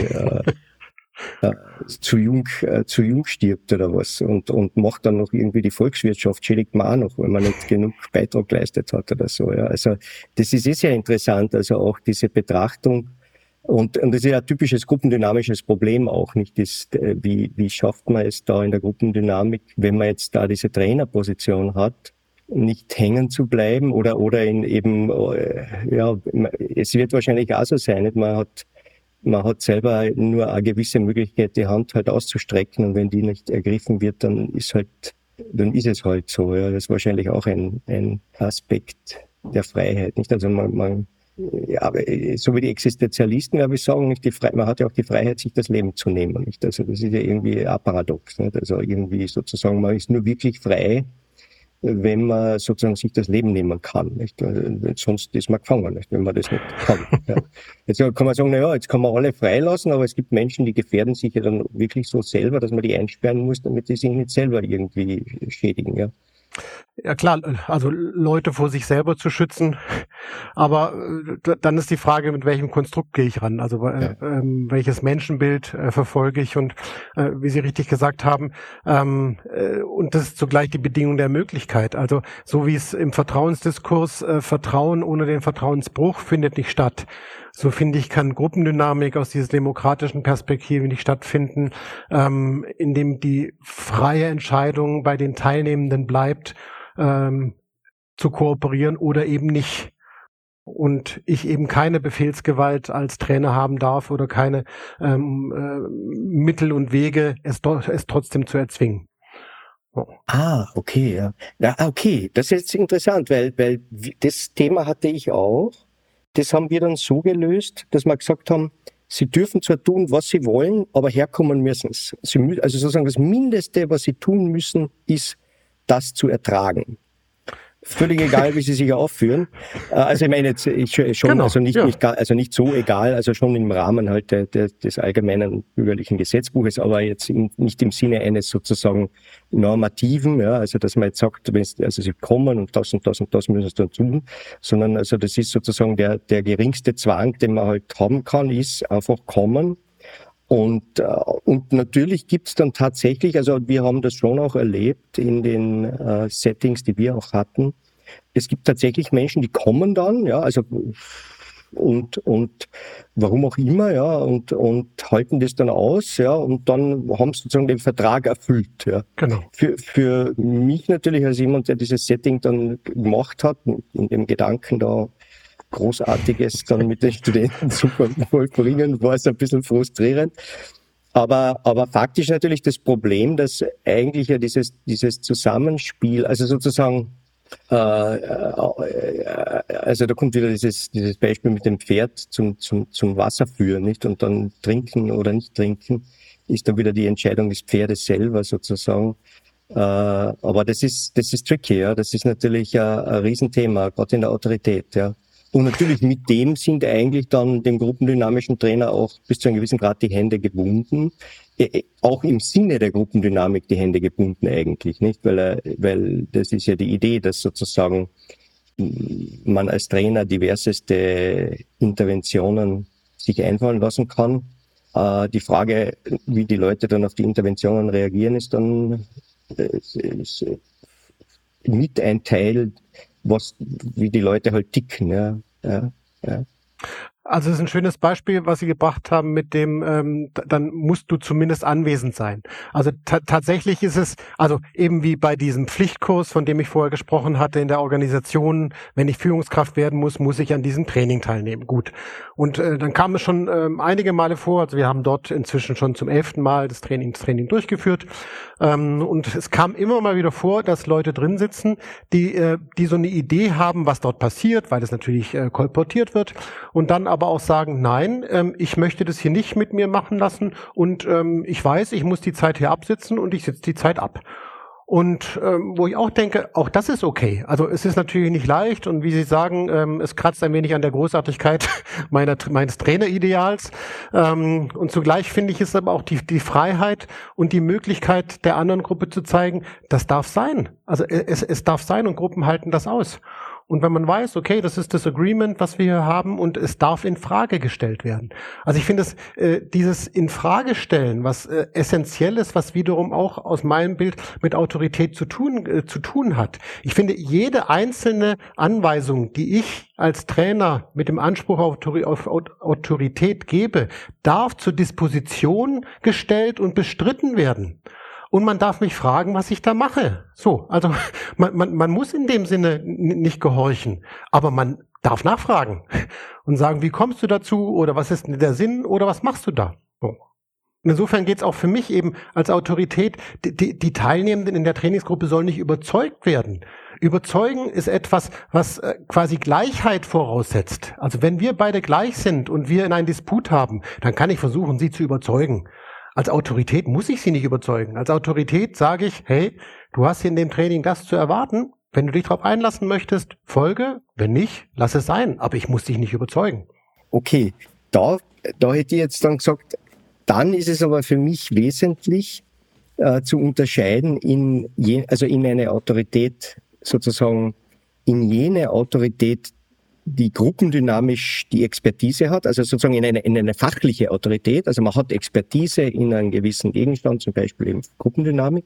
zu jung stirbt oder was und macht dann noch irgendwie die Volkswirtschaft, schädigt man auch noch, wenn man nicht genug Beitrag geleistet hat oder so. Ja. Also das ist sehr interessant, also auch diese Betrachtung und das ist ja ein typisches gruppendynamisches Problem auch, nicht? Wie schafft man es da in der Gruppendynamik, wenn man jetzt da diese Trainerposition hat, nicht hängen zu bleiben oder in eben, ja, es wird wahrscheinlich auch so sein, nicht? Man hat selber nur eine gewisse Möglichkeit, die Hand halt auszustrecken und wenn die nicht ergriffen wird, dann ist es halt so. Ja. Das ist wahrscheinlich auch ein Aspekt der Freiheit, nicht? Also ja, so wie die Existenzialisten, glaube ich, sagen, nicht man hat ja auch die Freiheit, sich das Leben zu nehmen, nicht? Also das ist ja irgendwie ein Paradox, nicht? Also irgendwie sozusagen, man ist nur wirklich frei, wenn man sozusagen sich das Leben nehmen kann, nicht? Sonst ist man gefangen, nicht? Wenn man das nicht kann. Ja. Jetzt kann man sagen, jetzt kann man alle freilassen, aber es gibt Menschen, die gefährden sich ja dann wirklich so selber, dass man die einsperren muss, damit die sich nicht selber irgendwie schädigen, ja. Ja klar, also Leute vor sich selber zu schützen, aber dann ist die Frage, mit welchem Konstrukt gehe ich ran, also welches Menschenbild verfolge ich und wie Sie richtig gesagt haben, und das ist zugleich die Bedingung der Möglichkeit, also so wie es im Vertrauensdiskurs Vertrauen ohne den Vertrauensbruch findet nicht statt. So finde ich, kann Gruppendynamik aus dieser demokratischen Perspektive nicht stattfinden, indem die freie Entscheidung bei den Teilnehmenden bleibt, zu kooperieren oder eben nicht. Und ich eben keine Befehlsgewalt als Trainer haben darf oder keine Mittel und Wege, es trotzdem zu erzwingen. Oh. Okay, ja. Okay, das ist jetzt interessant, weil das Thema hatte ich auch. Das haben wir dann so gelöst, dass wir gesagt haben, sie dürfen zwar tun, was sie wollen, aber herkommen müssen es. Also sozusagen das Mindeste, was sie tun müssen, ist, das zu ertragen. völlig egal, wie sie sich aufführen. Also ich meine jetzt schon, Genau, also ja. nicht so egal, also schon im Rahmen halt des allgemeinen bürgerlichen Gesetzbuches, aber jetzt nicht im Sinne eines sozusagen normativen, ja, also dass man jetzt sagt, also sie kommen und das müssen sie dann tun, sondern also das ist sozusagen der geringste Zwang, den man halt haben kann, ist einfach kommen. Und natürlich gibt's dann tatsächlich, also wir haben das schon auch erlebt in den Settings, die wir auch hatten. Es gibt tatsächlich Menschen, die kommen dann, ja, also und warum auch immer, ja, und halten das dann aus, ja, und dann haben sie sozusagen den Vertrag erfüllt, ja. Genau. Für mich natürlich als jemand, der dieses Setting dann gemacht hat, in dem Gedanken da Großartiges dann mit den Studenten zu vollbringen, war es ein bisschen frustrierend. Aber faktisch natürlich das Problem, dass eigentlich ja dieses Zusammenspiel, also sozusagen, also da kommt wieder dieses Beispiel mit dem Pferd zum Wasser führen, nicht? Und dann trinken oder nicht trinken, ist dann wieder die Entscheidung des Pferdes selber sozusagen. Aber das ist tricky, ja. Das ist natürlich ein Riesenthema, gerade in der Autorität, ja. Und natürlich mit dem sind eigentlich dann dem gruppendynamischen Trainer auch bis zu einem gewissen Grad die Hände gebunden. Auch im Sinne der Gruppendynamik die Hände gebunden eigentlich, nicht? Weil das ist ja die Idee, dass sozusagen man als Trainer diverseste Interventionen sich einfallen lassen kann. Die Frage, wie die Leute dann auf die Interventionen reagieren, ist dann ist mit ein Teil, wie die Leute halt ticken, ja. Also es ist ein schönes Beispiel, was Sie gebracht haben mit dem, dann musst du zumindest anwesend sein. Also tatsächlich ist es, also eben wie bei diesem Pflichtkurs, von dem ich vorher gesprochen hatte in der Organisation, wenn ich Führungskraft werden muss ich an diesem Training teilnehmen. Gut. Und dann kam es schon einige Male vor, also wir haben dort inzwischen schon zum 11. Mal das Training durchgeführt. Und es kam immer mal wieder vor, dass Leute drin sitzen, die so eine Idee haben, was dort passiert, weil es natürlich kolportiert wird, und dann aber auch sagen, nein, ich möchte das hier nicht mit mir machen lassen und ich weiß, ich muss die Zeit hier absitzen und ich sitze die Zeit ab. Und wo ich auch denke, auch das ist okay. Also es ist natürlich nicht leicht und wie Sie sagen, es kratzt ein wenig an der Großartigkeit meines Trainerideals. Und zugleich finde ich es aber auch die Freiheit und die Möglichkeit der anderen Gruppe zu zeigen, das darf sein. Also es darf sein und Gruppen halten das aus. Und wenn man weiß, okay, das ist das Agreement, was wir hier haben und es darf in Frage gestellt werden. Also ich finde dieses in Frage stellen, was essentiell ist, was wiederum auch aus meinem Bild mit Autorität zu tun hat. Ich finde, jede einzelne Anweisung, die ich als Trainer mit dem Anspruch auf Autorität gebe, darf zur Disposition gestellt und bestritten werden. Und man darf mich fragen, was ich da mache. So, also man muss in dem Sinne nicht gehorchen, aber man darf nachfragen und sagen, wie kommst du dazu oder was ist denn der Sinn oder was machst du da? So. Insofern geht's auch für mich eben als Autorität, die Teilnehmenden in der Trainingsgruppe sollen nicht überzeugt werden. Überzeugen ist etwas, was quasi Gleichheit voraussetzt. Also wenn wir beide gleich sind und wir in einen Disput haben, dann kann ich versuchen, sie zu überzeugen. Als Autorität muss ich sie nicht überzeugen. Als Autorität sage ich, hey, du hast in dem Training das zu erwarten. Wenn du dich darauf einlassen möchtest, folge. Wenn nicht, lass es sein. Aber ich muss dich nicht überzeugen. Okay, da hätte ich jetzt dann gesagt, dann ist es aber für mich wesentlich zu unterscheiden in eine Autorität, sozusagen in jene Autorität, die gruppendynamisch die Expertise hat, also sozusagen in eine fachliche Autorität. Also man hat Expertise in einem gewissen Gegenstand, zum Beispiel eben Gruppendynamik.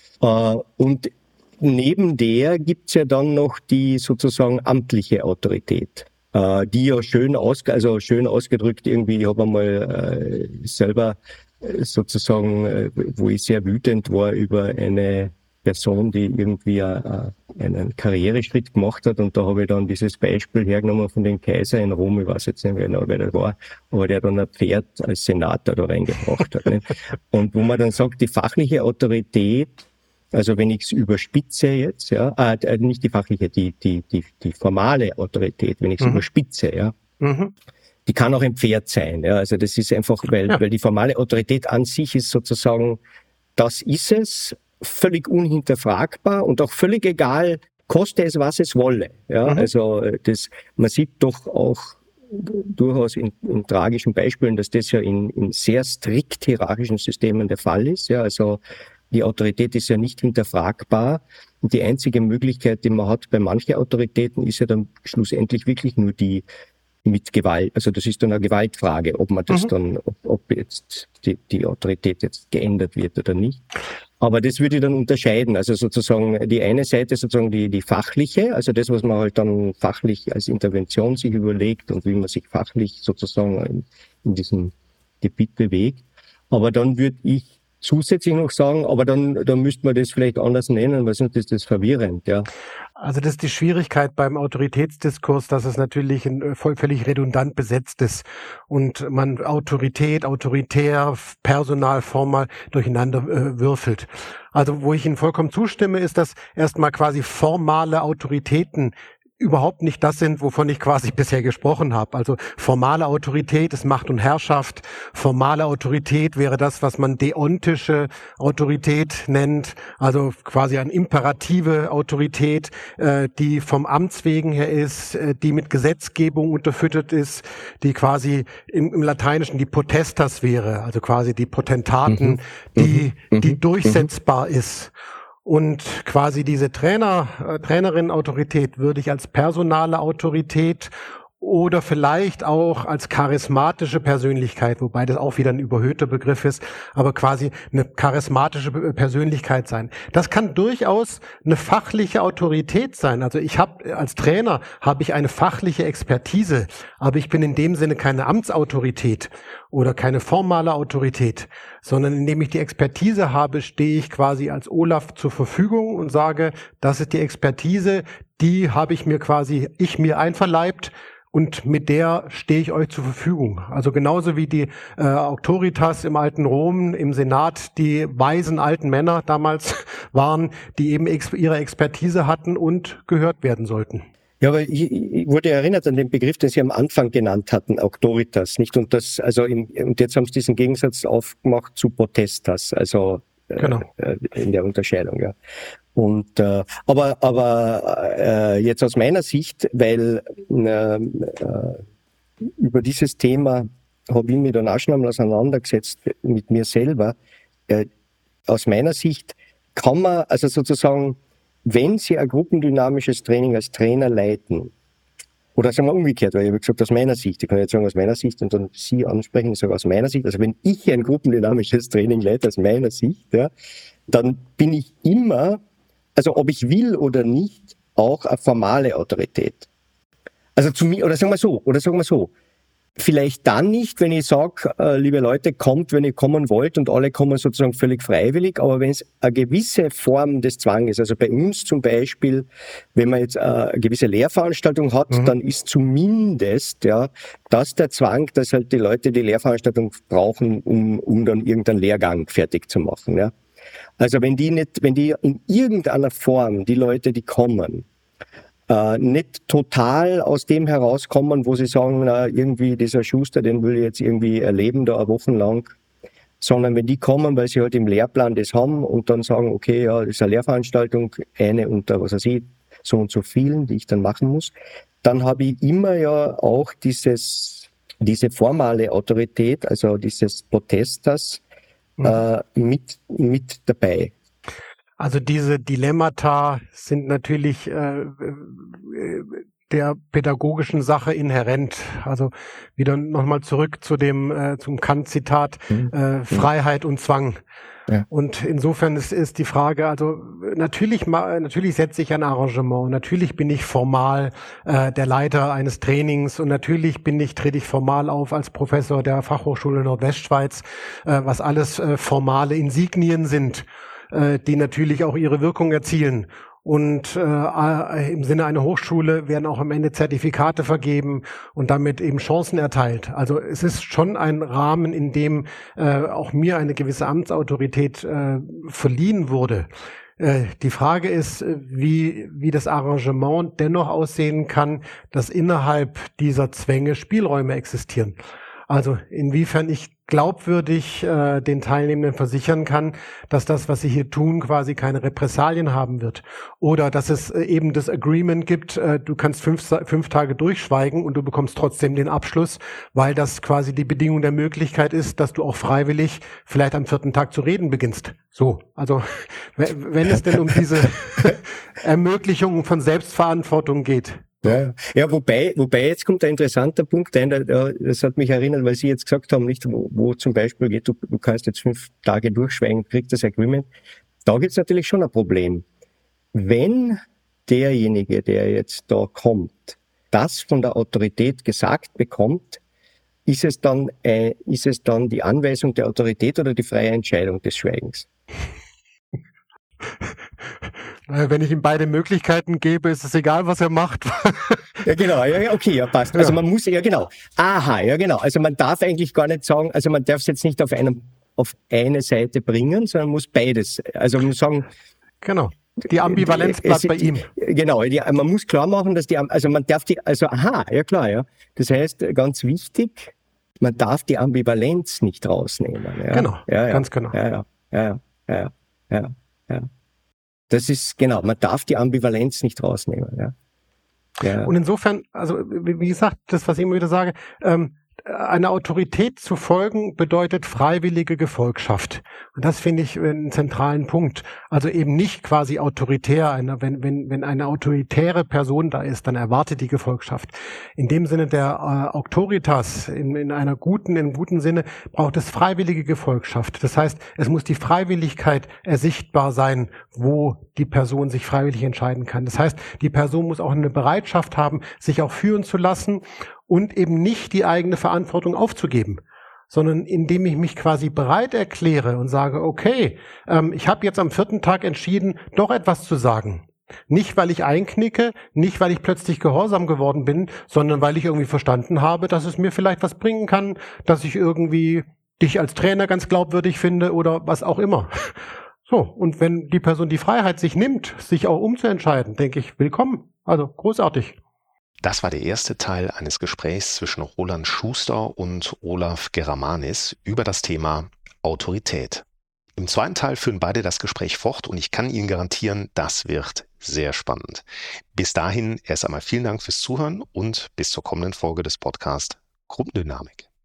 Und neben der gibt's ja dann noch die sozusagen amtliche Autorität, die ja schön ausgedrückt irgendwie, ich habe einmal selber sozusagen, wo ich sehr wütend war über eine Person, die irgendwie einen Karriereschritt gemacht hat, und da habe ich dann dieses Beispiel hergenommen von dem Kaiser in Rom, ich weiß jetzt nicht genau, wer das war, aber der dann ein Pferd als Senator da reingebracht hat. Nicht? Und wo man dann sagt, die fachliche Autorität, also wenn ich es überspitze jetzt, ja, nicht die fachliche, die formale Autorität, wenn ich es überspitze, ja, die kann auch ein Pferd sein, ja, also das ist einfach, weil die formale Autorität an sich ist sozusagen, das ist es, völlig unhinterfragbar und auch völlig egal, koste es, was es wolle. Ja, also man sieht doch auch durchaus in tragischen Beispielen, dass das ja in sehr strikt hierarchischen Systemen der Fall ist. Ja, also die Autorität ist ja nicht hinterfragbar. Und die einzige Möglichkeit, die man hat bei manchen Autoritäten, ist ja dann schlussendlich wirklich nur die mit Gewalt. Also das ist dann eine Gewaltfrage, ob man das dann, ob jetzt die Autorität jetzt geändert wird oder nicht. Aber das würde ich dann unterscheiden. Also sozusagen die eine Seite sozusagen die fachliche, also das, was man halt dann fachlich als Intervention sich überlegt und wie man sich fachlich sozusagen in diesem Gebiet bewegt. Aber dann würde ich zusätzlich noch sagen, aber dann müsste man das vielleicht anders nennen, weil sonst ist das verwirrend, ja. Also das ist die Schwierigkeit beim Autoritätsdiskurs, dass es natürlich völlig redundant besetzt ist und man Autorität, autoritär, Personal, formal durcheinander würfelt. Also wo ich Ihnen vollkommen zustimme, ist, dass erstmal quasi formale Autoritäten überhaupt nicht das sind, wovon ich quasi bisher gesprochen habe. Also formale Autorität ist Macht und Herrschaft. Formale Autorität wäre das, was man deontische Autorität nennt, also quasi eine imperative Autorität, die vom Amts wegen her ist, die mit Gesetzgebung unterfüttert ist, die quasi im Lateinischen die Potestas wäre, also quasi die Potentaten, die durchsetzbar ist. Und quasi diese Trainerin-Autorität würde ich als personale Autorität oder vielleicht auch als charismatische Persönlichkeit, wobei das auch wieder ein überhöhter Begriff ist, aber quasi eine charismatische Persönlichkeit sein. Das kann durchaus eine fachliche Autorität sein. Also als Trainer habe ich eine fachliche Expertise, aber ich bin in dem Sinne keine Amtsautorität oder keine formale Autorität, sondern indem ich die Expertise habe, stehe ich quasi als Olaf zur Verfügung und sage, das ist die Expertise, die habe ich mir einverleibt, und mit der stehe ich euch zur Verfügung. Also genauso wie die Auctoritas im alten Rom, im Senat, die weisen alten Männer damals waren, die eben ihre Expertise hatten und gehört werden sollten. Ja, aber ich wurde erinnert an den Begriff, den Sie am Anfang genannt hatten, Auctoritas, nicht? Und das, und jetzt haben Sie diesen Gegensatz aufgemacht zu Potestas, also genau. In der Unterscheidung, ja. Und aber jetzt aus meiner Sicht, weil über dieses Thema habe ich mich dann auch schon einmal auseinandergesetzt mit mir selber. Aus meiner Sicht kann man also sozusagen, wenn Sie ein gruppendynamisches Training als Trainer leiten, oder sagen wir umgekehrt, weil ich habe gesagt, aus meiner Sicht, ich kann jetzt sagen aus meiner Sicht und dann Sie ansprechen, ich sage aus meiner Sicht, also wenn ich ein gruppendynamisches Training leite aus meiner Sicht, ja, dann bin ich immer, also ob ich will oder nicht, auch eine formale Autorität. Also zu mir, oder sagen wir so, vielleicht dann nicht, wenn ich sage, liebe Leute, kommt, wenn ihr kommen wollt und alle kommen sozusagen völlig freiwillig, aber wenn es eine gewisse Form des Zwanges, also bei uns zum Beispiel, wenn man jetzt eine gewisse Lehrveranstaltung hat, dann ist zumindest, ja, dass der Zwang, dass halt die Leute die Lehrveranstaltung brauchen, um dann irgendeinen Lehrgang fertig zu machen, ja. Also wenn die in irgendeiner Form, die Leute, die kommen, nicht total aus dem herauskommen, wo sie sagen, na, irgendwie dieser Schuster, den will ich jetzt irgendwie erleben, da eine Woche lang, sondern wenn die kommen, weil sie halt im Lehrplan das haben und dann sagen, okay, ja, das ist eine Lehrveranstaltung, eine unter, was weiß ich, so und so vielen, die ich dann machen muss, dann habe ich immer ja auch diese formale Autorität, also dieses Potestas, mit dabei. Also diese Dilemmata sind natürlich der pädagogischen Sache inhärent. Also wieder nochmal zurück zum Kant-Zitat, Freiheit und Zwang. Ja. Und insofern ist die Frage, also natürlich setze ich ein Arrangement, natürlich bin ich formal der Leiter eines Trainings und natürlich trete ich formal auf als Professor der Fachhochschule Nordwestschweiz, was alles formale Insignien sind, die natürlich auch ihre Wirkung erzielen. Und im Sinne einer Hochschule werden auch am Ende Zertifikate vergeben und damit eben Chancen erteilt. Also es ist schon ein Rahmen, in dem auch mir eine gewisse Amtsautorität verliehen wurde. Die Frage ist, wie das Arrangement dennoch aussehen kann, dass innerhalb dieser Zwänge Spielräume existieren. Also inwiefern ich glaubwürdig den Teilnehmenden versichern kann, dass das, was sie hier tun, quasi keine Repressalien haben wird. Oder dass es eben das Agreement gibt, du kannst 5 Tage durchschweigen und du bekommst trotzdem den Abschluss, weil das quasi die Bedingung der Möglichkeit ist, dass du auch freiwillig vielleicht am 4. Tag zu reden beginnst. So, also wenn es denn um diese Ermöglichung von Selbstverantwortung geht. Ja, wobei jetzt kommt ein interessanter Punkt ein, das hat mich erinnert, weil Sie jetzt gesagt haben, nicht, wo zum Beispiel geht, du kannst jetzt 5 Tage durchschweigen, kriegst das Agreement. Da gibt's natürlich schon ein Problem. Wenn derjenige, der jetzt da kommt, das von der Autorität gesagt bekommt, ist es dann die Anweisung der Autorität oder die freie Entscheidung des Schweigens? Wenn ich ihm beide Möglichkeiten gebe, ist es egal, was er macht. Ja, genau, ja, okay, ja, passt. Also man muss, ja genau. Aha, ja genau. Also man darf eigentlich gar nicht sagen, also man darf es jetzt nicht auf eine Seite bringen, sondern muss beides. Also man muss sagen. Genau. Die Ambivalenz bleibt bei ihm. Genau, man muss klar machen, dass ja klar, ja. Das heißt, ganz wichtig, man darf die Ambivalenz nicht rausnehmen. Ja. Genau, ja, ganz genau. Ja. Das ist, genau, man darf die Ambivalenz nicht rausnehmen, ja. Ja. Und insofern, also wie gesagt, das, was ich immer wieder sage, einer Autorität zu folgen bedeutet freiwillige Gefolgschaft. Und das finde ich einen zentralen Punkt. Also eben nicht quasi autoritär. Wenn eine autoritäre Person da ist, dann erwartet die Gefolgschaft. In dem Sinne der Auctoritas, im guten Sinne, braucht es freiwillige Gefolgschaft. Das heißt, es muss die Freiwilligkeit ersichtbar sein, wo die Person sich freiwillig entscheiden kann. Das heißt, die Person muss auch eine Bereitschaft haben, sich auch führen zu lassen und eben nicht die eigene Verantwortung aufzugeben, sondern indem ich mich quasi bereit erkläre und sage, okay, ich habe jetzt am 4. Tag entschieden, doch etwas zu sagen. Nicht, weil ich einknicke, nicht, weil ich plötzlich gehorsam geworden bin, sondern weil ich irgendwie verstanden habe, dass es mir vielleicht was bringen kann, dass ich irgendwie dich als Trainer ganz glaubwürdig finde oder was auch immer. So, und wenn die Person die Freiheit sich nimmt, sich auch umzuentscheiden, denke ich, willkommen. Also großartig. Das war der erste Teil eines Gesprächs zwischen Roland Schuster und Olaf Geramanis über das Thema Autorität. Im zweiten Teil führen beide das Gespräch fort und ich kann Ihnen garantieren, das wird sehr spannend. Bis dahin erst einmal vielen Dank fürs Zuhören und bis zur kommenden Folge des Podcasts Gruppendynamik.